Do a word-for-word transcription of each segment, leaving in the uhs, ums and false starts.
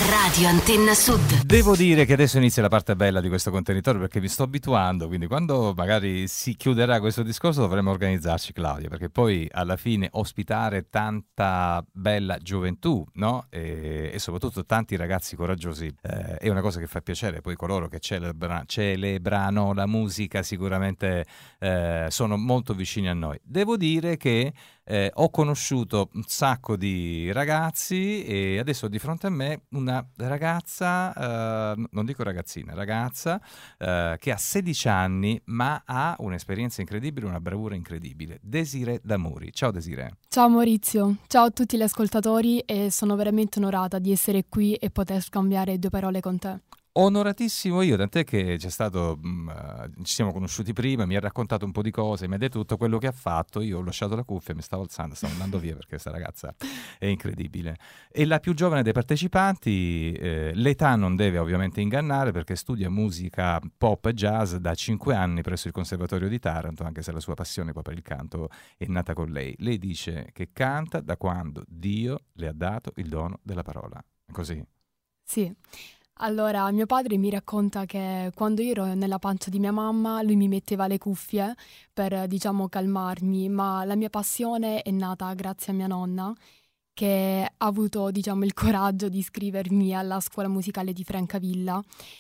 Radio Antenna Sud. Devo dire che adesso inizia la parte bella di questo contenitore, perché mi sto abituando, quindi quando magari si chiuderà questo discorso dovremo organizzarci, Claudia, perché poi alla fine ospitare tanta bella gioventù, no? E, e soprattutto tanti ragazzi coraggiosi eh, è una cosa che fa piacere. Poi coloro che celebra, celebrano la musica sicuramente eh, sono molto vicini a noi. Devo dire che Eh, ho conosciuto un sacco di ragazzi e adesso ho di fronte a me una ragazza, eh, non dico ragazzina, ragazza eh, che ha sedici anni ma ha un'esperienza incredibile, una bravura incredibile. Desiree D'Amuri. Ciao Desiree. Ciao Maurizio, ciao a tutti gli ascoltatori e sono veramente onorata di essere qui e poter scambiare due parole con te. Onoratissimo io, tant'è che c'è stato, mh, ci siamo conosciuti prima, mi ha raccontato un po' di cose, mi ha detto tutto quello che ha fatto, io ho lasciato la cuffia, mi stavo alzando, stavo andando via perché questa ragazza è incredibile. È la più giovane dei partecipanti, eh, l'età non deve ovviamente ingannare perché studia musica pop e jazz da cinque anni presso il Conservatorio di Taranto, anche se la sua passione poi per il canto è nata con lei. Lei dice che canta da quando Dio le ha dato il dono della parola. Così? Sì. Allora, mio padre mi racconta che quando io ero nella pancia di mia mamma, lui mi metteva le cuffie per, diciamo, calmarmi, ma la mia passione è nata grazie a mia nonna, che ha avuto, diciamo, il coraggio di iscrivermi alla scuola musicale di Francavilla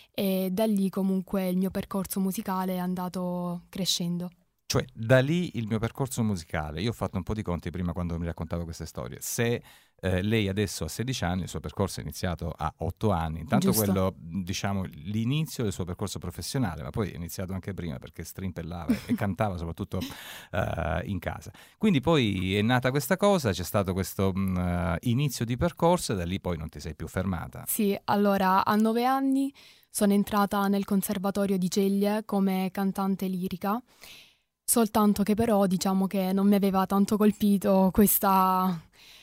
e da lì comunque il mio percorso musicale è andato crescendo. Cioè, da lì il mio percorso musicale, io ho fatto un po' di conti prima quando mi raccontavo queste storie. Se eh, lei adesso ha sedici anni, il suo percorso è iniziato a otto anni, intanto Giusto. quello, diciamo, l'inizio del suo percorso professionale, ma poi è iniziato anche prima perché strimpellava e cantava soprattutto uh, in casa. Quindi poi è nata questa cosa, c'è stato questo uh, inizio di percorso e da lì poi non ti sei più fermata. Sì, allora a nove anni sono entrata nel Conservatorio di Ceglie come cantante lirica. Soltanto che però diciamo che non mi aveva tanto colpito questa,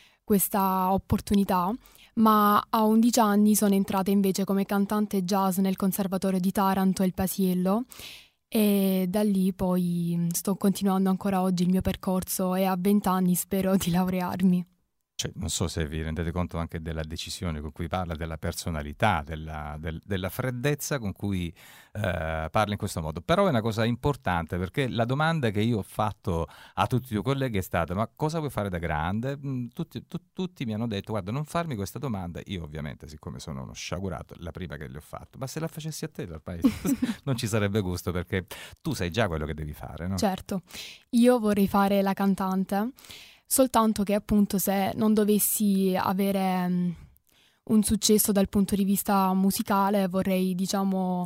questa opportunità, ma a undici anni sono entrata invece come cantante jazz nel Conservatorio di Taranto e il Pasiello e da lì poi sto continuando ancora oggi il mio percorso e a venti anni spero di laurearmi. Cioè, non so se vi rendete conto anche della decisione con cui parla, della personalità, della, del, della freddezza con cui eh, parla in questo modo. Però è una cosa importante perché la domanda che io ho fatto a tutti i tuoi colleghi è stata: ma cosa vuoi fare da grande? Tutti, tu, tutti mi hanno detto: guarda, non farmi questa domanda. Io ovviamente, siccome sono uno sciagurato, la prima che gli ho fatto, ma se la facessi a te ormai non ci sarebbe gusto perché tu sai già quello che devi fare, no? Certo, io vorrei fare la cantante. Soltanto che appunto se non dovessi avere um, un successo dal punto di vista musicale vorrei diciamo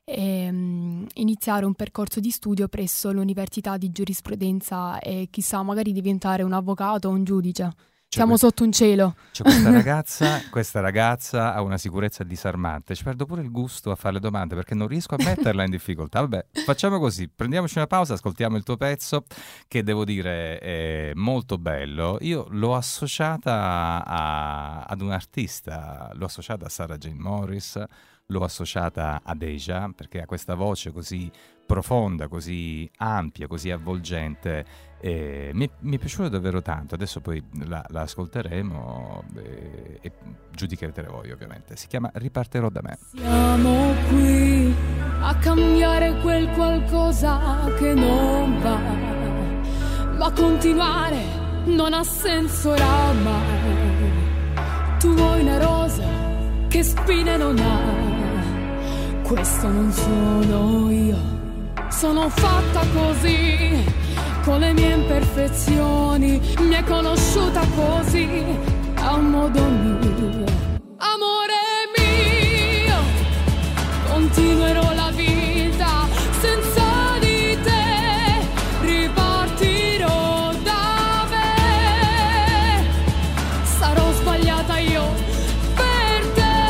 ehm, iniziare un percorso di studio presso l'Università di Giurisprudenza e chissà magari diventare un avvocato o un giudice. Siamo que- sotto un cielo. Cioè questa ragazza, questa ragazza ha una sicurezza disarmante. Ci perdo pure il gusto a fare le domande perché non riesco a metterla in difficoltà. Vabbè, facciamo così, prendiamoci una pausa, ascoltiamo il tuo pezzo che devo dire è molto bello. Io l'ho associata a, ad un artista, l'ho associata a Sarah Jane Morris, l'ho associata a Deja perché ha questa voce così profonda, così ampia, così avvolgente. E mi, mi è piaciuto davvero tanto. Adesso poi la, la ascolteremo e, e giudicherete voi ovviamente. Si chiama Ripartirò da me. Siamo qui a cambiare quel qualcosa che non va, ma continuare non ha senso oramai. Tu vuoi una rosa che spine non ha, questo non sono io, sono fatta così, con le mie imperfezioni, mi è conosciuta così, a un modo mio. Amore mio, continuerò la vita senza di te, ripartirò da me, sarò sbagliata io per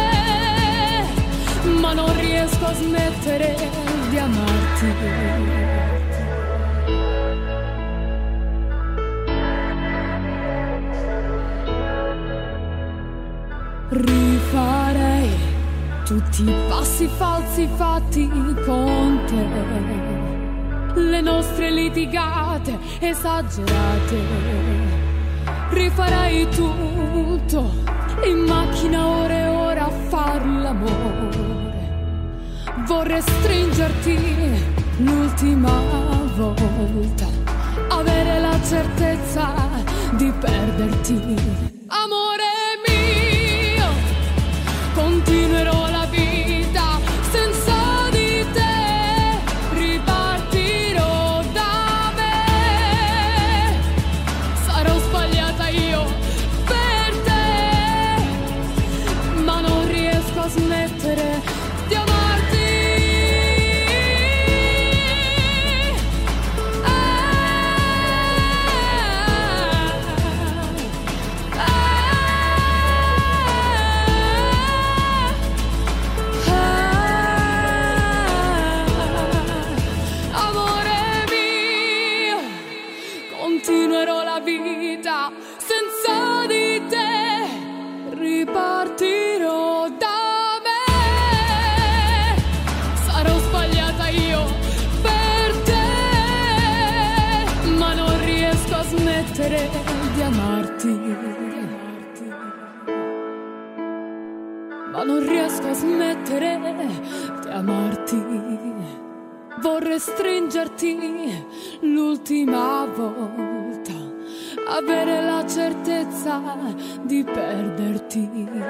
te, ma non riesco a smettere di amarti. Rifarei tutti i passi falsi fatti con te, le nostre litigate esagerate. Rifarei tutto in macchina ore e ore a fare vorrei stringerti l'ultima volta, avere la certezza di perderti. Amore mio, continuerò la vita senza di te, ripartirò da me, sarò sbagliata io per te, ma non riesco a smettere di amarti. Continuerò la vita senza di te, ripartirò da me, sarò sbagliata io per te, ma non riesco a smettere di amarti, ma non riesco a smettere di amarti. Vorrei stringerti l'ultima volta, avere la certezza di perderti.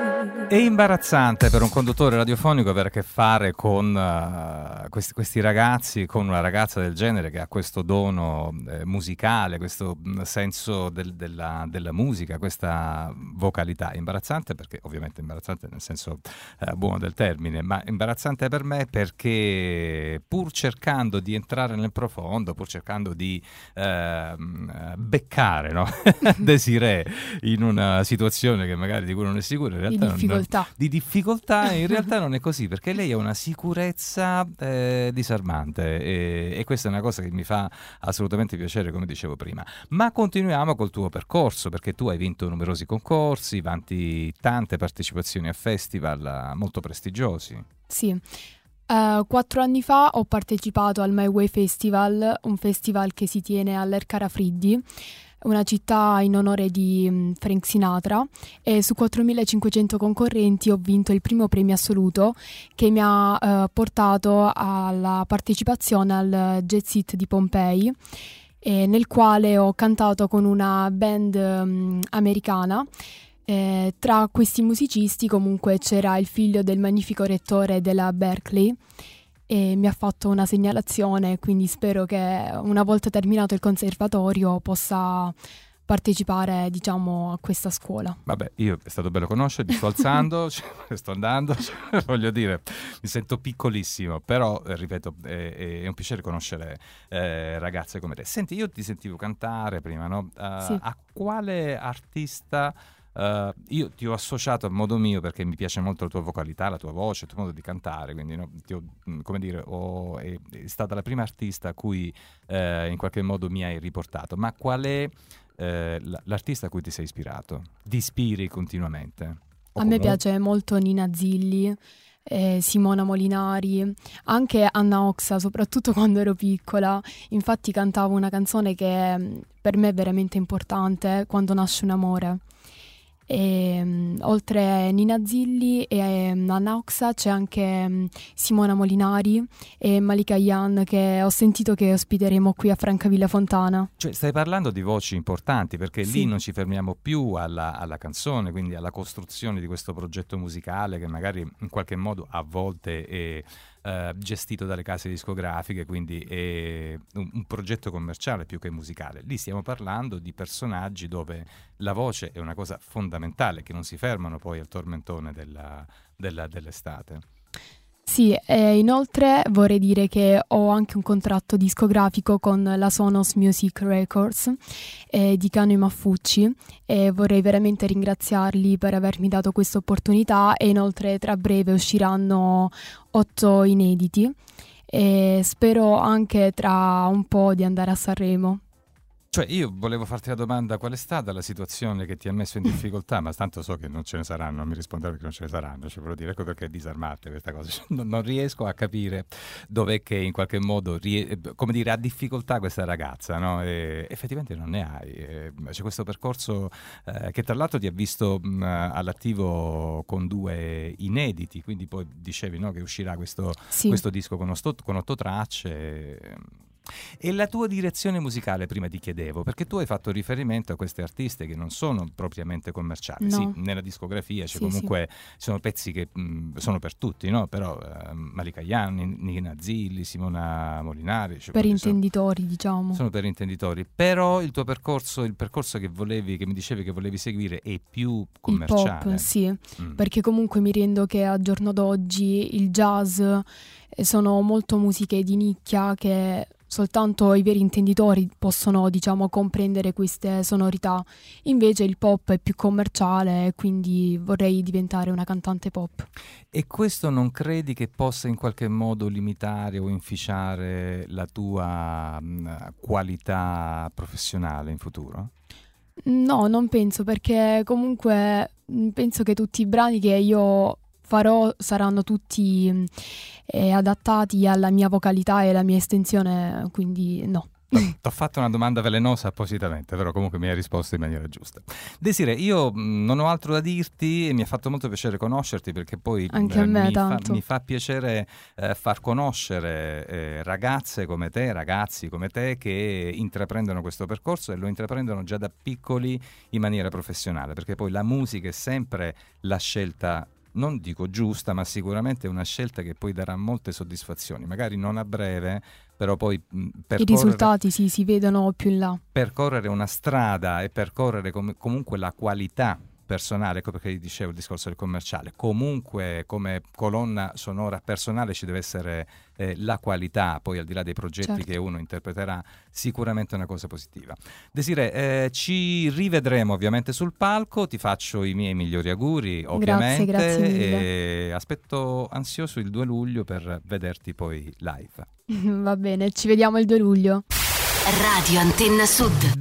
È imbarazzante per un conduttore radiofonico avere a che fare con uh, questi, questi ragazzi, con una ragazza del genere che ha questo dono eh, musicale, questo senso del, della, della musica, questa vocalità. Imbarazzante perché, ovviamente imbarazzante nel senso eh, buono del termine, ma imbarazzante per me perché pur cercando di entrare nel profondo, pur cercando di eh, beccare, no? Desiree in una situazione che magari di cui non è sicura, in realtà di difficoltà, non, di difficoltà in realtà non è così, perché lei ha una sicurezza eh, disarmante e, e questa è una cosa che mi fa assolutamente piacere, come dicevo prima. Ma continuiamo col tuo percorso, perché tu hai vinto numerosi concorsi, vanti tante partecipazioni a festival molto prestigiosi. Sì. Uh, quattro anni fa ho partecipato al My Way Festival, un festival che si tiene all'Ercara Friddi, una città in onore di um, Frank Sinatra, e su quattromilacinquecento concorrenti ho vinto il primo premio assoluto che mi ha uh, portato alla partecipazione al Jazz It di Pompei, eh, nel quale ho cantato con una band um, americana. Eh, tra questi musicisti comunque c'era il figlio del magnifico rettore della Berkeley e mi ha fatto una segnalazione, quindi spero che una volta terminato il conservatorio possa partecipare, diciamo, a questa scuola. Vabbè, io è stato bello conoscerti, sto alzando, cioè, sto andando, cioè, voglio dire, mi sento piccolissimo, però, eh, ripeto, è, è un piacere conoscere eh, ragazze come te. Senti, io ti sentivo cantare prima, no? Uh, sì. A quale artista... Uh, io ti ho associato a modo mio perché mi piace molto la tua vocalità, la tua voce, il tuo modo di cantare, quindi no, ti ho, come dire, ho, è, è stata la prima artista a cui eh, in qualche modo mi hai riportato. Ma qual è eh, l'artista a cui ti sei ispirato? Ti ispiri continuamente? O a me comunque... piace molto Nina Zilli, eh, Simona Molinari, anche Anna Oxa, soprattutto quando ero piccola. Infatti cantavo una canzone che per me è veramente importante, Quando nasce un amore. E, um, oltre Nina Zilli e um, Anna Oxa c'è anche um, Simona Molinari e Malika Yan, che ho sentito che ospiteremo qui a Francavilla Fontana. Cioè stai parlando di voci importanti, perché sì. Lì non ci fermiamo più alla, alla canzone, quindi alla costruzione di questo progetto musicale che magari in qualche modo a volte è Uh, gestito dalle case discografiche, quindi è un, un progetto commerciale più che musicale. Lì stiamo parlando di personaggi dove la voce è una cosa fondamentale, che non si fermano poi al tormentone della, della, dell'estate. Sì, e inoltre vorrei dire che ho anche un contratto discografico con la Sonos Music Records eh, di Cano e Maffucci, e vorrei veramente ringraziarli per avermi dato questa opportunità, e inoltre tra breve usciranno otto inediti e spero anche tra un po' di andare a Sanremo. Cioè io volevo farti la domanda: qual è stata la situazione che ti ha messo in difficoltà? Ma tanto so che non ce ne saranno, non mi rispondere perché non ce ne saranno, cioè volevo dire, ecco perché è disarmante questa cosa. Cioè, non, non riesco a capire dov'è che in qualche modo, rie- come dire, ha difficoltà questa ragazza, no? E effettivamente non ne hai. E c'è questo percorso eh, che tra l'altro ti ha visto mh, all'attivo con due inediti, quindi poi dicevi, no, che uscirà questo, Sì. questo disco con, osto- con otto tracce. E la tua direzione musicale, prima ti chiedevo, perché tu hai fatto riferimento a queste artiste che non sono propriamente commerciali. No. Sì, nella discografia c'è Sì, comunque ci sono pezzi che mh, sono per tutti, no? Però eh, Malika Ayane, Nina Zilli, Simona Molinari, cioè, Per sono, intenditori, diciamo. sono per intenditori. Però il tuo percorso, il percorso che volevi, che mi dicevi che volevi seguire, è più commerciale. Il pop, sì, Mm. perché comunque mi rendo che al giorno d'oggi il jazz eh, sono molto musiche di nicchia che soltanto i veri intenditori possono, diciamo, comprendere queste sonorità. Invece il pop è più commerciale e quindi vorrei diventare una cantante pop. E questo non credi che possa in qualche modo limitare o inficiare la tua mh, qualità professionale in futuro? No, non penso, perché comunque mh, penso che tutti i brani che io farò saranno tutti mh, eh, adattati alla mia vocalità e alla mia estensione, quindi no. Ti ho fatto una domanda velenosa appositamente, però comunque mi hai risposto in maniera giusta. Desiree, io mh, non ho altro da dirti e mi ha fatto molto piacere conoscerti, perché poi Anche a me mi, fa, tanto. mi fa piacere eh, far conoscere eh, ragazze come te, ragazzi come te, che intraprendono questo percorso e lo intraprendono già da piccoli in maniera professionale, perché poi la musica è sempre la scelta, non dico giusta, ma sicuramente è una scelta che poi darà molte soddisfazioni, magari non a breve, però poi mh, I percorrere, risultati sì, si vedono più in là. percorrere una strada e percorrere com- comunque la qualità personale, ecco perché dicevo il discorso del commerciale, comunque come colonna sonora personale ci deve essere eh, la qualità, poi al di là dei progetti Certo. che uno interpreterà, sicuramente è una cosa positiva. Desiree, eh, ci rivedremo ovviamente sul palco, ti faccio i miei migliori auguri ovviamente. Grazie, grazie mille. E aspetto ansioso il due luglio per vederti poi live. Va bene, ci vediamo il due luglio. Radio Antenna Sud.